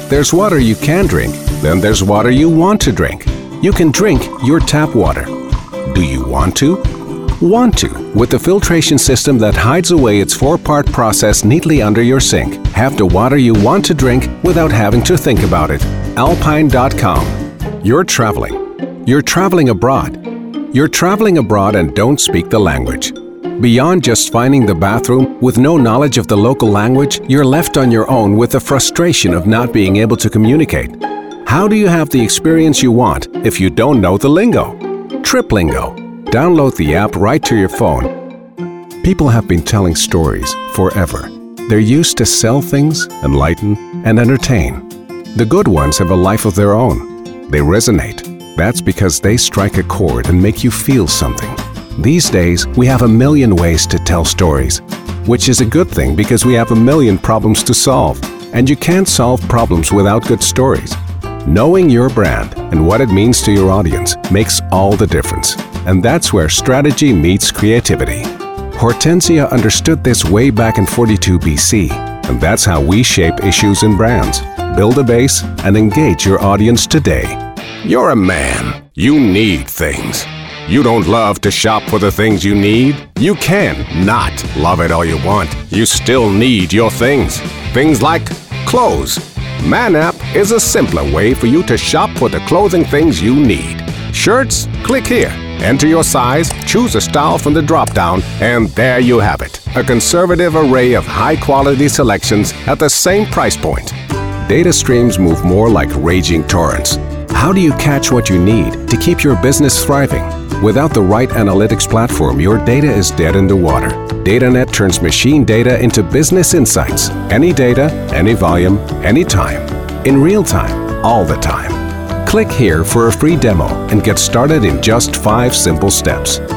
There's water you can drink, then there's water you want to drink. You can drink your tap water. Do you want to? Want to, with the filtration system that hides away its 4-part process neatly under your sink. Have the water you want to drink without having to think about it. Alpine.com. You're traveling. You're traveling abroad. You're traveling abroad and don't speak the language. Beyond just finding the bathroom, with no knowledge of the local language, you're left on your own with the frustration of not being able to communicate. How do you have the experience you want if you don't know the lingo? TripLingo. Download the app right to your phone. People have been telling stories forever. They're used to sell things, enlighten, and entertain. The good ones have a life of their own. They resonate. That's because they strike a chord and make you feel something. These days, we have a million ways to tell stories, which is a good thing because we have a million problems to solve. And you can't solve problems without good stories. Knowing your brand and what it means to your audience makes all the difference. And that's where strategy meets creativity. Hortensia understood this way back in 42 BC, and that's how we shape issues in brands, build a base, and engage your audience today. You're a man. You need things. You don't love to shop for the things you need. You can not love it all you want. You still need your things. Things like clothes. ManApp is a simpler way for you to shop for the clothing things you need. Shirts? Click here. Enter your size, choose a style from the drop-down, and there you have it. A conservative array of high-quality selections at the same price point. Data streams move more like raging torrents. How do you catch what you need to keep your business thriving? Without the right analytics platform, your data is dead in the water. DataNet turns machine data into business insights. Any data, any volume, anytime. In real time, all the time. Click here for a free demo and get started in just 5 simple steps.